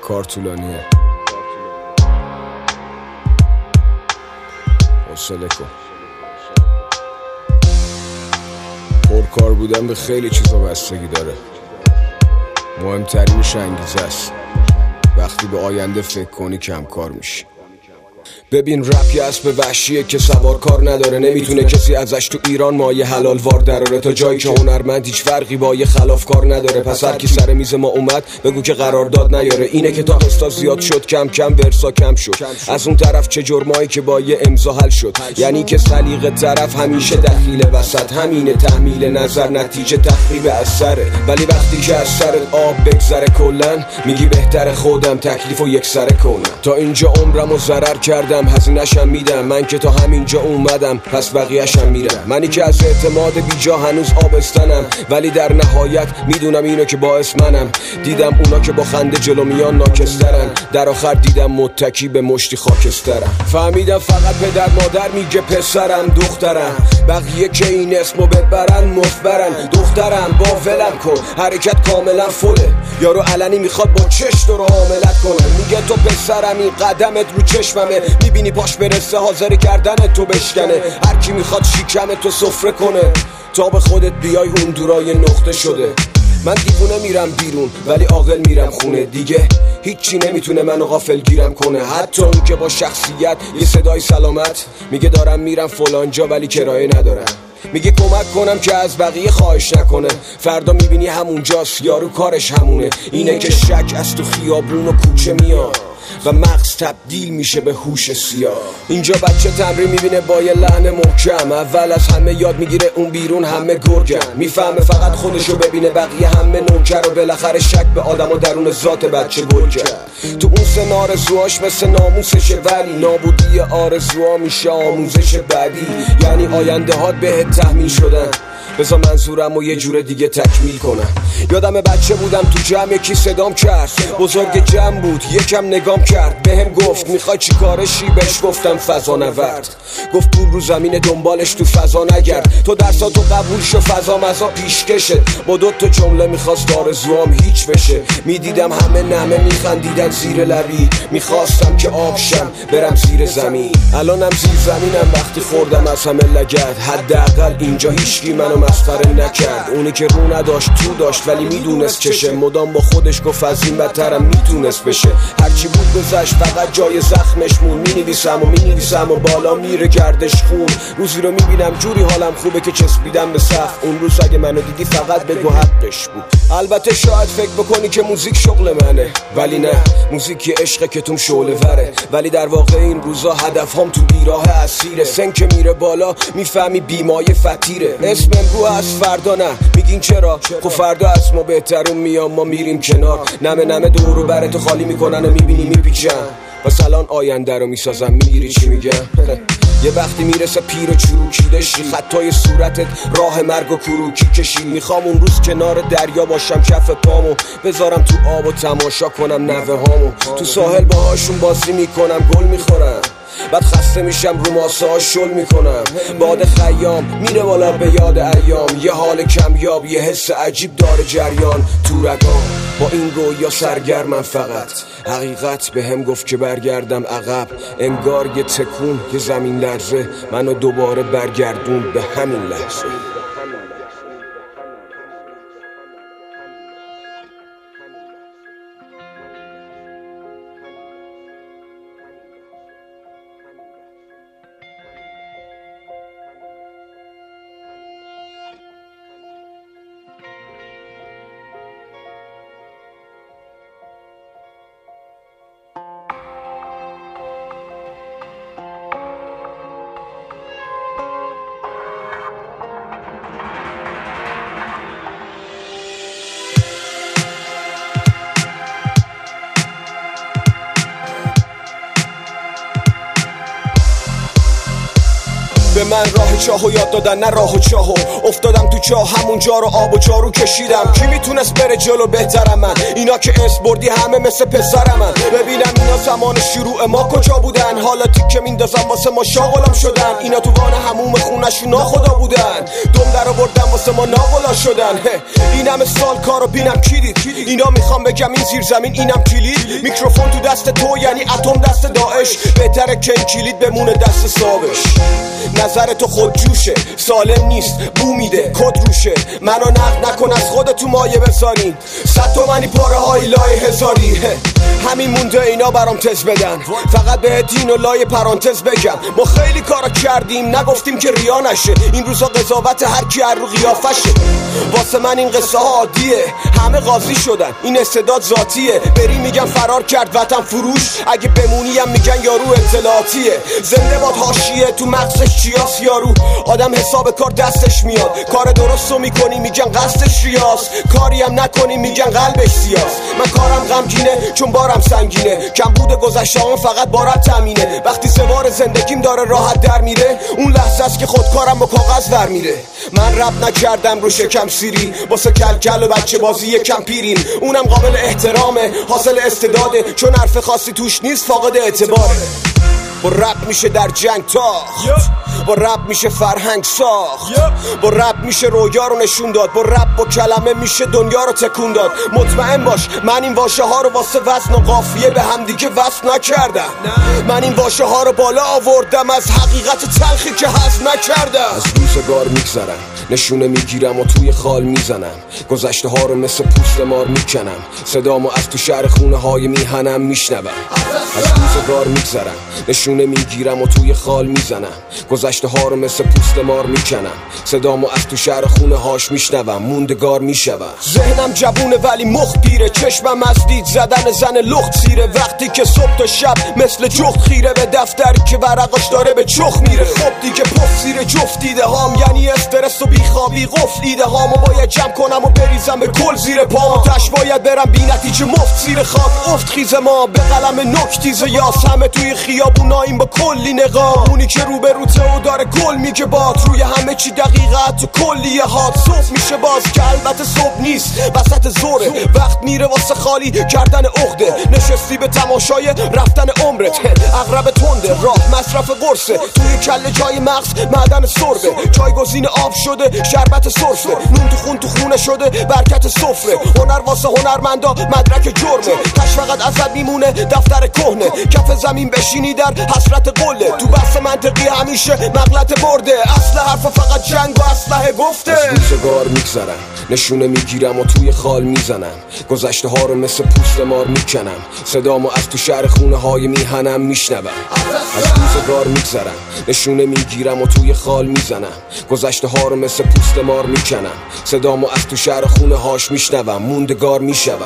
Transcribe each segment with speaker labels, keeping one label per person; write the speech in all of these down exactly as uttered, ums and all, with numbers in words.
Speaker 1: کار طولانیه، حوصله کن. پرکار بودن به خیلی چیزا بستگی داره، مهمترینش انگیزه است. وقتی به آینده فکر کنی کم کار میشی. ببین رپ یه اسب وحشیه که سوار کار نداره، نمیتونه کسی ازش تو ایران مایه حلال وار دراره. تا جایی که هنرمند هیچ فرقی با یه خلاف کار نداره. پس هر کی سر میز ما اومد بگو که قرارداد نیاره. اینه که تا قسطا زیاد شد کم کم ورسا کم شد. از اون طرف چه جرمایی که با یه امضا حل شد. یعنی که سلیقه طرف همیشه دخیل وسط. همینه تحمیل نظر نتیجه تخریب اثره. ولی وقتی که از سرت آب بگذره کلن میگی بهتر خودم تکلیفو یک سره کنم. تا اینجا عمرمو ضرر کردم هزینه‌شم میدم. من که تا همینجا اومدم پس بقیه‌شم میرم. منی که از اعتماد بیجا هنوز آبستنم، ولی در نهایت میدونم اینو که باعث منم. دیدم اونا که با خنده جلو میان ناکسترن، در آخر دیدم متکی به مشتی خاکسترم. فهمیدم فقط پدر مادر میگه پسرم دخترم، بقیه که این اسمو ببرن مفبرن. دخترم با ولم کن حرکت کاملا فله، یارو علنی میخواد با چش تو رو حاملت کنه. میگه تو پسرمی قدمت رو چشممه، میبینی پاش برسه حاضر کردن تو بشکنه. هر کی میخواد شیکم تو سفره کنه تا به خودت بیای اون دورای نقطه شده. من دیوونه میرم بیرون ولی عاقل میرم خونه. دیگه هیچی نمیتونه منو غافل گیرم کنه. حتی اون که با شخصیت یه صدای سلامت میگه دارم میرم فلان جا ولی کرایه ندارم. میگه کمک کنم که از بقیه خواهش نکنه. فردا میبینی همونجاست یارو کارش همونه. اینه که شک از تو خیابون و کوچه میاد و مغز تبدیل میشه به هوش سیاه. اینجا بچه تمرین میبینه با یه لحن محکم. اول از همه یاد میگیره اون بیرون همه گرگن. میفهمه فقط خودشو ببینه بقیه همه نوکر. و بالاخره شک به آدم و درون ذات بچه گل کرد. تو اون سن آرزوهاش مثل ناموسشه، ولی نابودی آرزوها میشه آموزش بعدی. یعنی آینده هات بهت تحمیل شدن، بذار منظورم و یه جور دیگه تکمیل کنم. یادم بچه بودم تو جمع یکی صدام کرد، بزرگ جمع بود یکم نگام کرد. بهم گفت میخوای چی کارشی؟ بهش گفتم فضا نورد. گفت پول رو زمین دنبالش تو فضا نگرد. تو درساتو قبول شو فضا مزا پیشکشه. با دو تا جمله میخواست آرزوام هیچ بشه. میدیدم همه نمه میخندیدن زیر لبی. میخواستم که آبشم برم زیر زمین. الانم زیر زمینم وقتی خوردم از همه لگد. حداقل اینجا هیچکی منو مسخره نکرد. اونی که رو نداشت تو داشت ولی میدونست چشه. مدام با خودش گفت از این بدترم میتونست بشه. هرچی بود گذشت فقط جای زخمش مون. مینویسم و مینویسم و بالا میره گردش خون. روزی رو میبینم جوری حالم خوبه که چسبیدم به سقف. اون روز اگه منو دیدی فقط بگو حقش بود. البته شاید فکر بکنی که موزیک شغل منه، ولی نه، موزیک یه عشقه که توم شعله وره. ولی در واقع این روزا هدفهام تو بیراه اسیره. سن که میره بالا میفهمی بیمایه فتیره. اسم امرو از فردا نه، میگین چرا؟ خب فردا از ما بهترون میام ما میریم کنار. نمه نمه دورو براتو خالی میکنن و میبینی میپیچن. پس الان آینده رو میسازم. میگیری چی میگم؟ یه وقتی میرسه پیر و چروکیده شی، خطای صورتت راه مرگ و کروکی کشی. میخوام اون روز کنار دریا باشم کف پامو بذارم تو آب و تماشا کنم نوه هامو. تو ساحل باهاشون بازی میکنم گل میخورم. بعد خسته میشم رو ماسه ها شل میکنم. باد خیام میره بالا به یاد ایام. یه حال کمیاب یه حس عجیب داره جریان تو رگام. با این رویا سرگرمم فقط. حقیقت به هم گفت که برگردم عقب. انگار یه تکون یه زمین لرزه منو دوباره برگردون به همین لحظه. من راه چاهو یاد دادن نه راه و چاهو. افتادم تو چاه همونجا رو آب و جارو کشیدم. کی میتونست بره جلو بهترم من؟ اینا که اس بردی همه مثل پسرم من. ببینم اینا زمان شروع ما کجا بودن؟ حالا تیکه میندازم واسه ما شاغلم شدن. اینا تو وان هموم خونشون ناخدا بودن. دم در آوردن واسه ما ناغلا شدن. این همه سال کارو بینم کی دید؟ اینا میخوام بگم این زیر زمین اینم کلید. میکروفون تو دست تو یعنی اتم دست داعش. بهتره که این کلید بمونه دست صابش. نظر تو خود جوشه سالم نیست بو میده کد روشه. منو نقد نکن از خودت تو مایه بذارین. صد تومنی پاره های لای هزاری. همین مونده اینا برام تز بدن. فقط به دین و لای پرانتز بگم ما خیلی کارا کردیم نگفتیم که ریا نشه. این روزا قضاوت هر کی هر رو قیافشه. واسه من این قصه ها عادیه. همه قاضی شدن این استعداد ذاتیه. بری میگن فرار کرد وطن فروش. اگه بمونی هم میگن یارو اطلاعاتیه. زنده باد حاشیه تو مغزش چیاس یارو. آدم حساب کار دستش میاد. کار درستو میکنی میگن قصدش ریاست. کاری هم نکنی میگن قلبش سیاست. من کارم غمگینه چون بارم سنگینه. کم بوده گذشته هم فقط بارت تامینه. وقتی سوار زندگیم داره راحت در میره اون لحظه است که خودکارم با کاغذ در میره. من رپ نکردم رو شکم سیری واسه کلکل و بچه بازی یکم پیرین. اونم قابل احترامه حاصل استعداده. چون حرف خاصی توش نیست فاقد اعتباره. با رپ میشه در جنگ تاخت. با رپ میشه فرهنگ ساخت. با رپ میشه رویا رو نشون داد. با رپ با کلمه میشه دنیا رو تکون داد. مطمئن باش من این واژه ها رو واسه وزن و قافیه به هم دیگه وصل نکردم. من این واژه ها رو بالا آوردم از حقیقت تلخی که هضم نکردم. از روزگار میگذرم نشونه میگیرم و توی خال میزنم. گذشته ها رو مثل پوست مار میکنم. صدامو از تو شهر خونه های میهنم میشنوم. از روزگار میگذرم نشونه میگیرم و توی خال میزنم. گذشته ها رو مثل پوست مار میکنم. صدامو از تو شهر خونه هاش میشنوم. موندگار میشوم. ذهنم جوونه ولی مخ پیره. چشمم از دید زدن زن لخت سیره. وقتی که صبح تا شب مثل جخت خیره به دفتر که ورقاش داره به چخ میره. خب دیگه پف زیر جفت دیده هام یعنی استرس و بیخوابی قفل ایده هامو باید جمع کنم و بریزم به کل زیر پام. تش باید برم بی نتیجه مفت زیر خاک افت خیز ما به قلم نکتیز یاس. همه توی خیابوناییم با کلی نقاب. اونی که رو به روته و داره گل میگه باد. روی همه چی دقیقت تو کلیه هات. صبح میشه باز که البته صبح نیست وسط زوره. وقت میره واسه خالی کردن عقده. نشستی به تماشای رفتن عمرت. اغرب تنده راه مصرف قرصه. توی کله جای مغز معدن سربه. جایگزین آب شده شربت سرفه. نون تو خون تو خونه شده برکت سفره. هنر واسه هنرمندا مدرک جرمه. کش فقط ازت میمونه دفتر کهنه. کف زمین بشینی در حسرت قله. تو بحث منطقی همیشه مغلط برده. اصل حرفا فقط جنگ و اسلحه گفته. از روزگار میگذرم نشونه میگیرم و توی خال میزنم. گذشته ها رو مثل پوست مار میکنم. صدامو از تو شهر خونه های میهنم میشنوم. از روزگار میگذرم نشونه میگیرم و توی خال میزنم. گذشته ها رو مثل پوست مار میکنم. صدامو از تو شهر خونه هاش میشنوم. موندگار میشوم.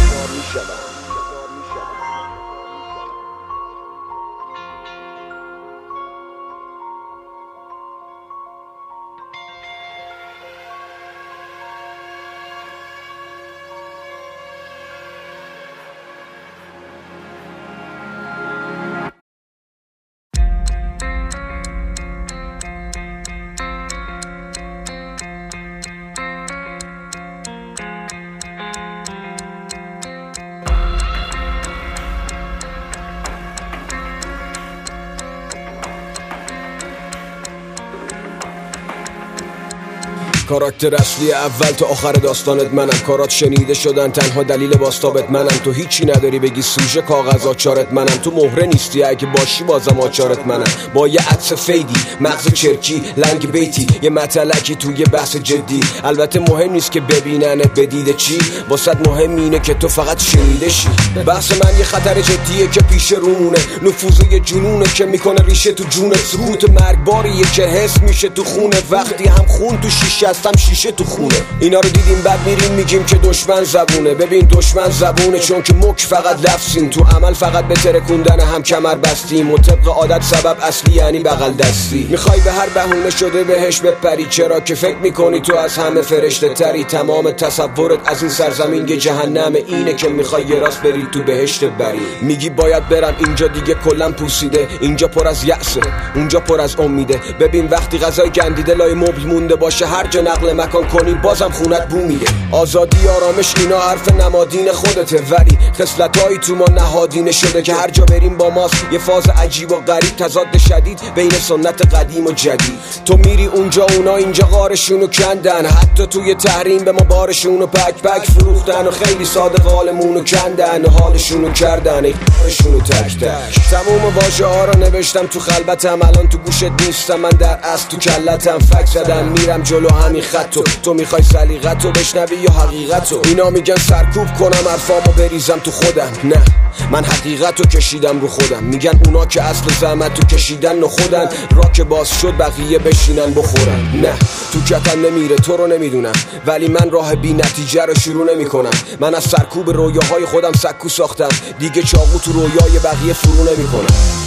Speaker 1: کاراکتر اصلی اول تا آخر داستانت منم. کارات شنیده شدن تنها دلیل باستابت منم. تو هیچی نداری بگی سوژه کاغذ آچارت منم. تو مهره نیستی اگه باشی بازم آچارت منم. با یه عطس فیدی مغز چرکی لنگ بیتی یه مطلقی توی بحث جدی. البته مهم نیست که ببیننت بدیده چی. واسط مهم اینه که تو فقط شنیده شی. بحث من یه خطر جدیه که پیش رونه. نفوذ یه جنونه که میکنه ریشه تو جونت. سکوت مرگباریه که حس میشه تو خونه. وقتی هم خون تو شیشه هستم شیشه تو خونه. اینا رو دیدیم بعد میریم میگیم که دشمن زبونه. ببین دشمن زبونه چون که مک فقط لفظیم، تو عمل فقط به ترکوندن هم کمر بستیم و طبق عادت سبب اصلی یعنی بغل دستی. میخوای به هر بهونه شده بهش بپری، چرا که فکر میکنی تو از همه فرشته تری. تمام تصورت از این سرزمین یه جهنم، اینه که میخوای یه راست بری تو بهشت بری. میگی باید برم اینجا دیگه کلم پوسیده، اینجا پر از یأسه اونجا پر از امیده. ببین وقتی غذای گندیده لای مبل مونده باشه، هر جا نقل مکان کنی بازم خونت بو میده. آزادی آرامش اینا حرف نمادین خودته، ولی خصلتایی تو ما نهادینه شده که هر جا بریم با ماست. یه فاز عجیب و غریب، تضاد شدید بین سنت قدیم و جدید. تو میری اونجا اونا اینجا غارشونو کندن، حتی توی تحریم به ما بارشونو پک پک فروختن و خیلی صادق حالمونو کندن و حالشونو کردن ای کارشونو تک تک. تموم واژه ها رو نوشتم تو خلبتم، الان تو گوشت نیستم، من در اصل تو کلتم. فک زدم میرم جلو همین خطو، تو میخوای سلیقتو بشنوی یا حقیقتو؟ اینا میگن سرکوب کنم حرفامو بریزم تو خودم، نه من حقیقتو کشیدم رو خودم. میگن اونا که اصل زحمتو کشیدن و خودن، را که باز شد بقیه بشینن بخورن. نه تو کتم نمیره تو رو نمیدونم، ولی من راه بی نتیجه رو شروع نمی کنم. من از سرکوب رویاهای خودم سکو ساختم، دیگه چاقو تو رویای بقیه فرو نمی کنم.